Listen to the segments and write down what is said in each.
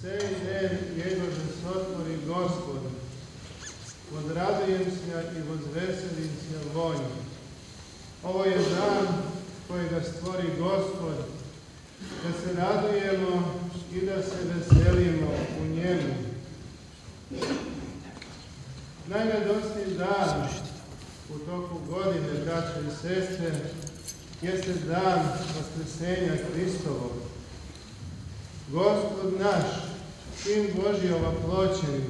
Sej den Jegože sotvori Gospod, vodradujem se i vozveselim se vonju. Ovo je dan kojega stvori Gospod, da se radujemo i da se veselimo u njemu. Najradosniji dan u toku godine, braće i sestre, jeste dan Vaskrsenja Hristovog. Gospod naš, Sin Božji ovaploćeni,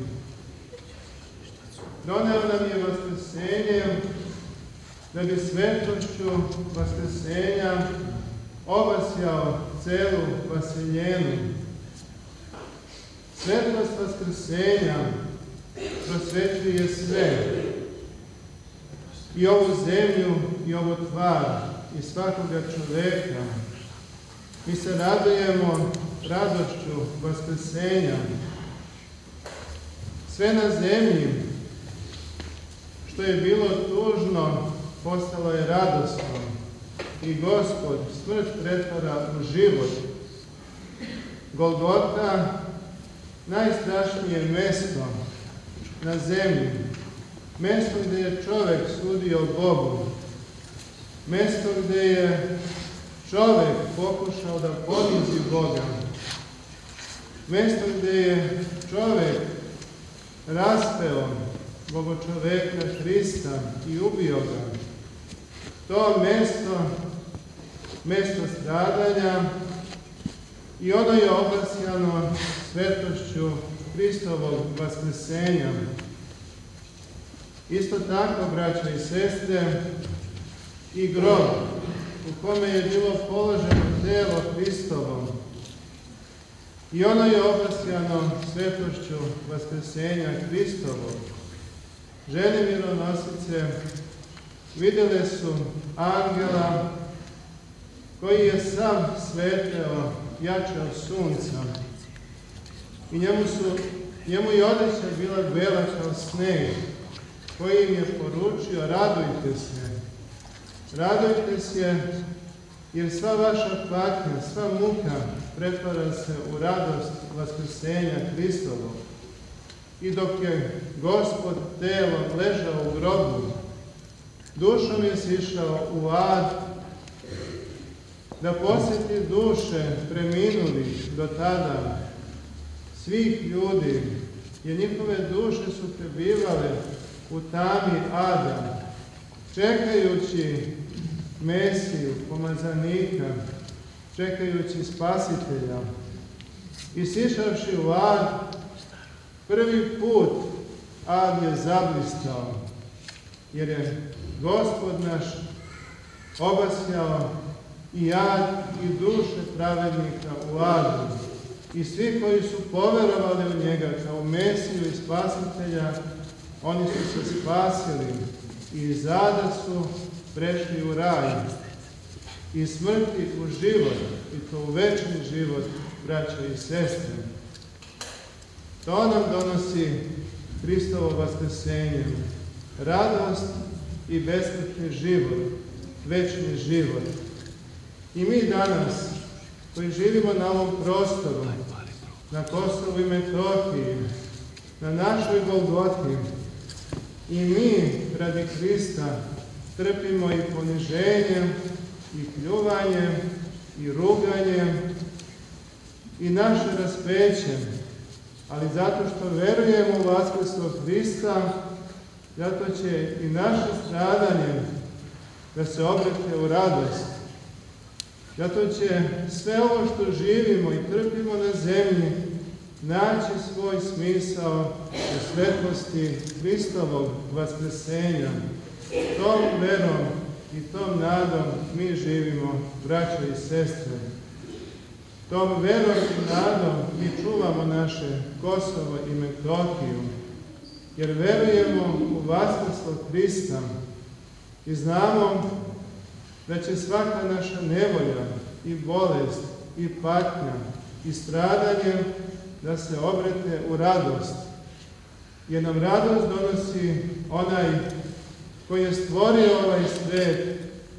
doneo nam je vaskrsenje da bi svetošću vaskrsenja obasjao celu vaseljenu. Svetlost vaskrsenja prosvećuje sve, i ovu zemlju, i ovu tvar, i svakoga čoveka. Mi se radujemo radošću vaskrsenja. Sve na zemlji što je bilo tužno postalo je radosno i Gospod smrt pretvara u život. Golgota, najstrašnije mesto na zemlji, mesto gdje je čovjek sudio Bogu, mesto gdje je čovjek pokušao da ponizi Boga, mesto gdje je čovjek raspeo Bogočoveka Hrista i ubio ga. To mesto stradanja, i ono je obasjano svetošću Hristovog vaskrsenja. Isto tako, braća i sestre, i grob u kome je bilo položeno telo Hristovo, i ono je obasjano svetošću vaskrsenja Hristovog. Žene mironosice vidjele su angela koji je sam sveteo jače od sunca, i njemu je odjeća bila bela kao sneg, koji im je poručio: radujte se, jer sva vaša patnja, sva muka pretvara se u radost vaskrsenja Hristovog. I dok je Gospod telo ležao u grobu, dušom je sišao u ad da posjeti duše preminulih do tada svih ljudi, jer njihove duše su prebivale u tami ada, čekajući Mesiju, pomazanika, čekajući Spasitelja. I sišavši u ad, prvi put ad je zablistao, jer je Gospod naš obasjao i ad i duše pravednika u adu. I svi koji su poverovali u njega kao Mesiju i Spasitelja, oni su se spasili i iz ada su prešli u raj, i smrti u život, i to u večni život, braća i sestre. To nam donosi Hristovo vaskrsenje, radost i besmrtni život, večni život. I mi danas, koji živimo na ovom prostoru, na Kosovu i Metohiji, na našoj Golgoti, i mi radi Hrista trpimo i poniženje, i pljuvanje, i ruganje, i naše raspeće, ali zato što verujemo u vaskrslog Hrista, zato će i naše stradanje da se obrate u radost. Zato će sve ovo što živimo i trpimo na zemlji naći svoj smisao u svetlosti Hristovog vaskrsenja. Tom verom i tom nadom mi živimo, braćo i sestre. Tom verom i nadom mi čuvamo naše Kosovo i Metohiju, jer verujemo u vaskrslog Hrista i znamo da će svaka naša nevolja i bolest i patnja i stradanje da se obrate u radost. Jer nam radost donosi onaj koji je stvorio ovaj svet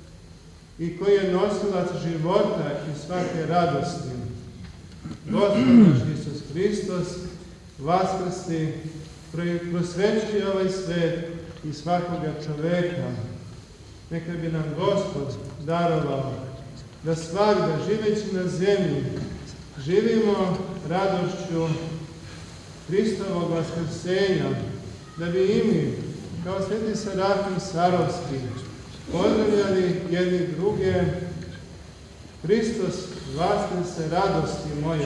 i koji je nosilac života i svake radosti. Gospod naš Isus Hristos vaskrsti, prosvećuje ovaj svet i svakoga čoveka. Neka bi nam Gospod darovao da svagda, živeći na zemlji, živimo radošću Hristovog vaskrsenja, da bi i mi, kao sveti Serafim Sarovski, pozdravljali jedni druge: Hristos vaskrse, radosti moja.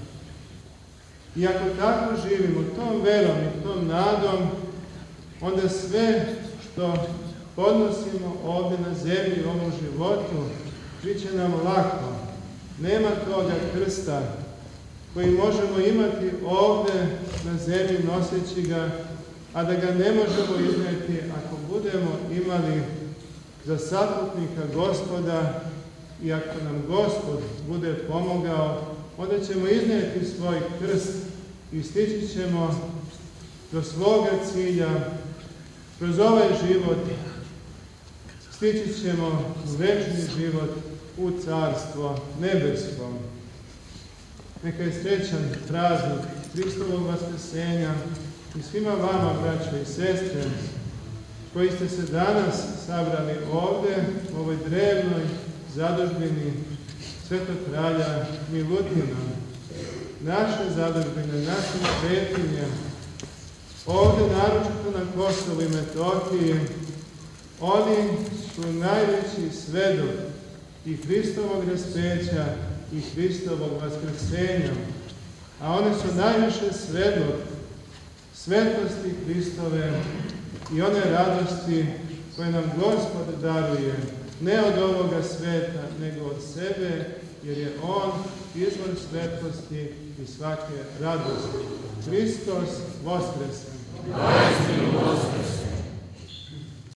I ako tako živimo, tom verom i tom nadom, onda sve što podnosimo ovdje na zemlji, u ovom životu, bit će nam lako. Nema toga krsta koji možemo imati ovdje na zemlji noseći ga, a da ga ne možemo iznijeti ako budemo imali za saputnika Gospoda i ako nam Gospod bude pomogao, onda ćemo iznijeti svoj krst i stići ćemo do svoga cilja kroz ovaj život. Stići ćemo u večni život, u Carstvo nebesko. Neka je srećan praznik Hristovog vaskrsenja i svima vama, braćo i sestre, koji ste se danas sabrali ovdje, u ovoj drevnoj zadužbini Svetog kralja Milutina. Naše zadužbine, naše svetinje, ovdje naročito na Kosovu i Metohiji, oni su najveći svedok i Hristovog raspeća i Hristovog vaskrsenja, a one su najviše svedok svetosti Hristove i one radosti koje nam Gospod daruje, ne od ovoga sveta, nego od sebe, jer je On izvor svetlosti i svake radosti. Hristos vaskrese!